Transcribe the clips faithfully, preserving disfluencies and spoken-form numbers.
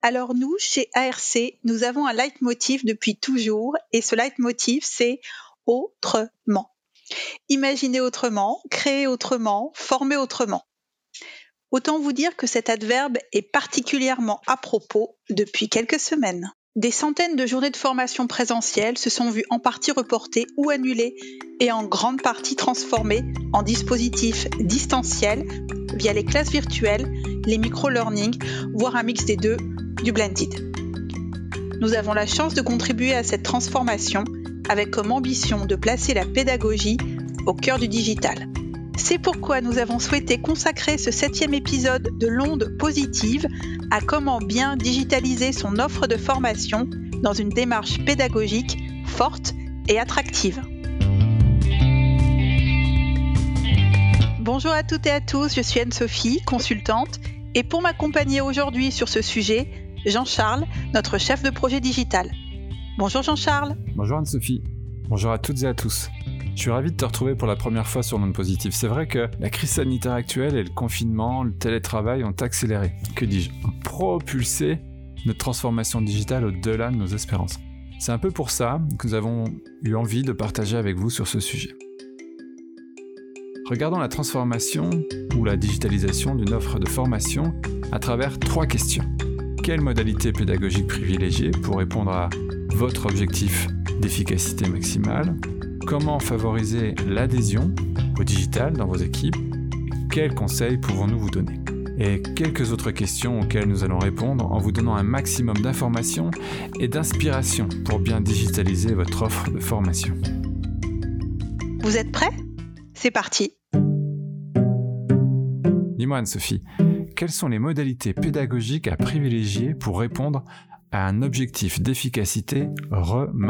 Alors nous, chez A R C, nous avons un leitmotiv depuis toujours et ce leitmotiv, c'est « autrement ». Imaginer autrement, créer autrement, former autrement. Autant vous dire que cet adverbe est particulièrement à propos depuis quelques semaines. Des centaines de journées de formation présentielles se sont vues en partie reportées ou annulées et en grande partie transformées en dispositifs distanciels via les classes virtuelles, les micro-learning, voire un mix des deux, du blended. Nous avons la chance de contribuer à cette transformation avec comme ambition de placer la pédagogie au cœur du digital. C'est pourquoi nous avons souhaité consacrer ce septième épisode de l'onde positive à comment bien digitaliser son offre de formation dans une démarche pédagogique forte et attractive. Bonjour à toutes et à tous, je suis Anne-Sophie, consultante, et pour m'accompagner aujourd'hui sur ce sujet, Jean-Charles, notre chef de projet digital. Bonjour Jean-Charles. Bonjour Anne-Sophie. Bonjour à toutes et à tous. Je suis ravi de te retrouver pour la première fois sur l'onde positive. C'est vrai que la crise sanitaire actuelle et le confinement, le télétravail ont accéléré, que dis-je, propulsé notre transformation digitale au-delà de nos espérances. C'est un peu pour ça que nous avons eu envie de partager avec vous sur ce sujet. Regardons la transformation ou la digitalisation d'une offre de formation à travers trois questions. Quelle modalité pédagogique privilégier pour répondre à votre objectif d'efficacité maximale ? Comment favoriser l'adhésion au digital dans vos équipes ? Quels conseils pouvons-nous vous donner ? Et quelques autres questions auxquelles nous allons répondre en vous donnant un maximum d'informations et d'inspiration pour bien digitaliser votre offre de formation. Vous êtes prêts ? C'est parti ! Dis-moi Anne-Sophie, quelles sont les modalités pédagogiques à privilégier pour répondre à un objectif d'efficacité remarquable ?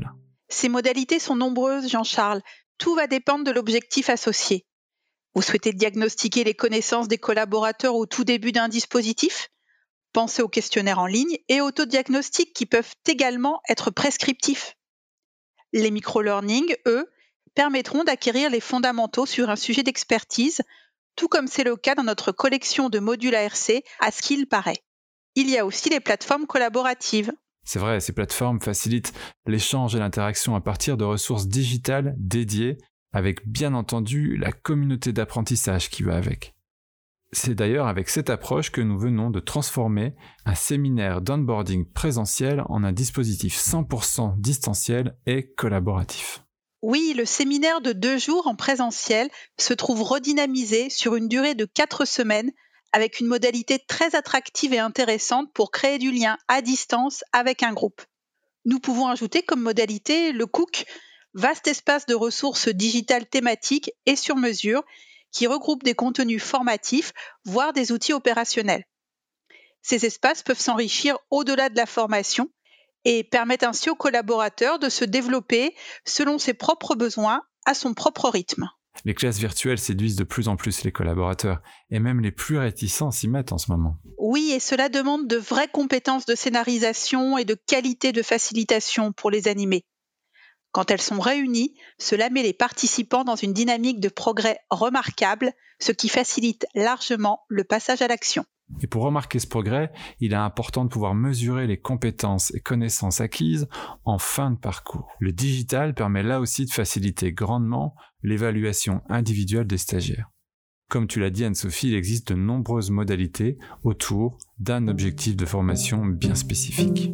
Ces modalités sont nombreuses, Jean-Charles. Tout va dépendre de l'objectif associé. Vous souhaitez diagnostiquer les connaissances des collaborateurs au tout début d'un dispositif ? Pensez aux questionnaires en ligne et autodiagnostics qui peuvent également être prescriptifs. Les micro-learning, eux, permettront d'acquérir les fondamentaux sur un sujet d'expertise, tout comme c'est le cas dans notre collection de modules A R C, à ce qu'il paraît. Il y a aussi les plateformes collaboratives. C'est vrai, ces plateformes facilitent l'échange et l'interaction à partir de ressources digitales dédiées, avec bien entendu la communauté d'apprentissage qui va avec. C'est d'ailleurs avec cette approche que nous venons de transformer un séminaire d'onboarding présentiel en un dispositif cent pour cent distanciel et collaboratif. Oui, le séminaire de deux jours en présentiel se trouve redynamisé sur une durée de quatre semaines avec une modalité très attractive et intéressante pour créer du lien à distance avec un groupe. Nous pouvons ajouter comme modalité le Cook, vaste espace de ressources digitales thématiques et sur mesure qui regroupe des contenus formatifs, voire des outils opérationnels. Ces espaces peuvent s'enrichir au-delà de la formation et permettent ainsi aux collaborateurs de se développer selon ses propres besoins, à son propre rythme. Les classes virtuelles séduisent de plus en plus les collaborateurs, et même les plus réticents s'y mettent en ce moment. Oui, et cela demande de vraies compétences de scénarisation et de qualité de facilitation pour les animer. Quand elles sont réunies, cela met les participants dans une dynamique de progrès remarquable, ce qui facilite largement le passage à l'action. Et pour remarquer ce progrès, il est important de pouvoir mesurer les compétences et connaissances acquises en fin de parcours. Le digital permet là aussi de faciliter grandement l'évaluation individuelle des stagiaires. Comme tu l'as dit Anne-Sophie, il existe de nombreuses modalités autour d'un objectif de formation bien spécifique.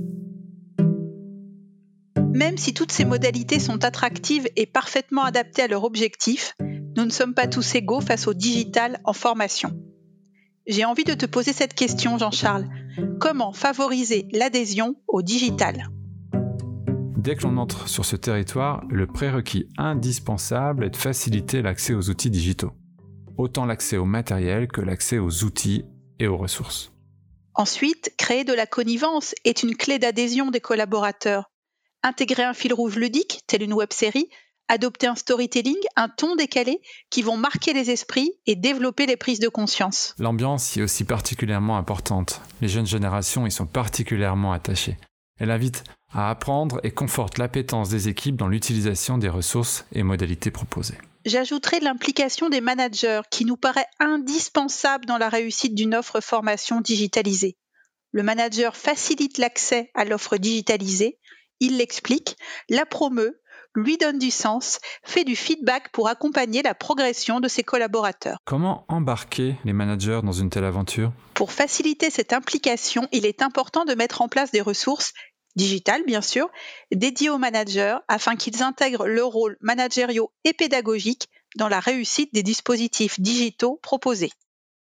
Même si toutes ces modalités sont attractives et parfaitement adaptées à leur objectif, nous ne sommes pas tous égaux face au digital en formation. J'ai envie de te poser cette question, Jean-Charles. Comment favoriser l'adhésion au digital ? Dès que l'on entre sur ce territoire, le prérequis indispensable est de faciliter l'accès aux outils digitaux. Autant l'accès au matériel que l'accès aux outils et aux ressources. Ensuite, créer de la connivence est une clé d'adhésion des collaborateurs. Intégrer un fil rouge ludique, tel une web-série, adopter un storytelling, un ton décalé qui vont marquer les esprits et développer les prises de conscience. L'ambiance y est aussi particulièrement importante. Les jeunes générations y sont particulièrement attachées. Elle invite à apprendre et conforte l'appétence des équipes dans l'utilisation des ressources et modalités proposées. J'ajouterai l'implication des managers qui nous paraît indispensable dans la réussite d'une offre formation digitalisée. Le manager facilite l'accès à l'offre digitalisée, il l'explique, la promeut, lui donne du sens, fait du feedback pour accompagner la progression de ses collaborateurs. Comment embarquer les managers dans une telle aventure ? Pour faciliter cette implication, il est important de mettre en place des ressources digitales, bien sûr, dédiées aux managers afin qu'ils intègrent leurs rôles managériaux et pédagogiques dans la réussite des dispositifs digitaux proposés.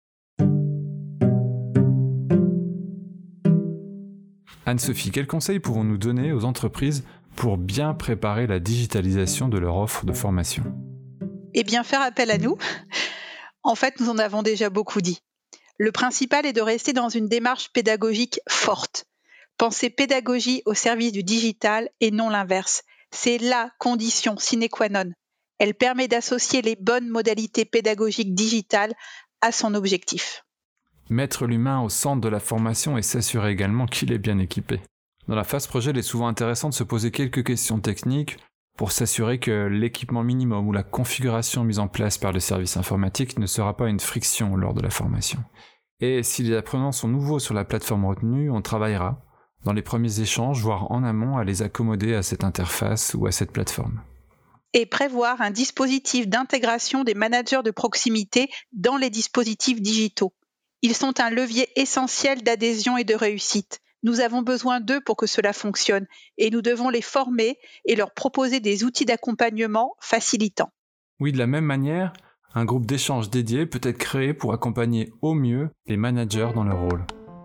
Anne-Sophie, quels conseils pourrons-nous donner aux entreprises pour bien préparer la digitalisation de leur offre de formation ? Eh bien, faire appel à nous. En fait, nous en avons déjà beaucoup dit. Le principal est de rester dans une démarche pédagogique forte. Penser pédagogie au service du digital et non l'inverse. C'est la condition sine qua non. Elle permet d'associer les bonnes modalités pédagogiques digitales à son objectif. Mettre l'humain au centre de la formation et s'assurer également qu'il est bien équipé. Dans la phase projet, il est souvent intéressant de se poser quelques questions techniques pour s'assurer que l'équipement minimum ou la configuration mise en place par le service informatique ne sera pas une friction lors de la formation. Et si les apprenants sont nouveaux sur la plateforme retenue, on travaillera dans les premiers échanges, voire en amont, à les accommoder à cette interface ou à cette plateforme. Et prévoir un dispositif d'intégration des managers de proximité dans les dispositifs digitaux. Ils sont un levier essentiel d'adhésion et de réussite. Nous avons besoin d'eux pour que cela fonctionne et nous devons les former et leur proposer des outils d'accompagnement facilitants. Oui, de la même manière, un groupe d'échange dédié peut être créé pour accompagner au mieux les managers dans leur rôle.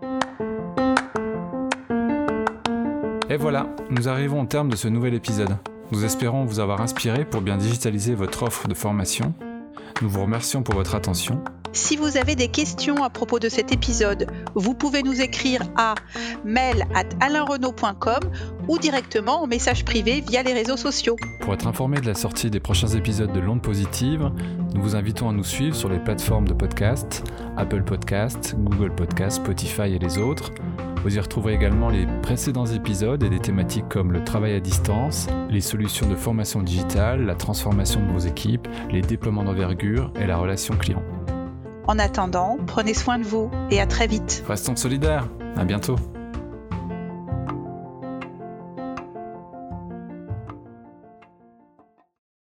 Et voilà, nous arrivons au terme de ce nouvel épisode. Nous espérons vous avoir inspiré pour bien digitaliser votre offre de formation. Nous vous remercions pour votre attention. Si vous avez des questions à propos de cet épisode, vous pouvez nous écrire à mail arobase alain renaud point com ou directement en message privé via les réseaux sociaux. Pour être informé de la sortie des prochains épisodes de l'Onde Positive, nous vous invitons à nous suivre sur les plateformes de podcast, Apple Podcasts, Google Podcasts, Spotify et les autres. Vous y retrouverez également les précédents épisodes et des thématiques comme le travail à distance, les solutions de formation digitale, la transformation de vos équipes, les déploiements d'envergure et la relation client. En attendant, prenez soin de vous et à très vite. Restons solidaires, à bientôt.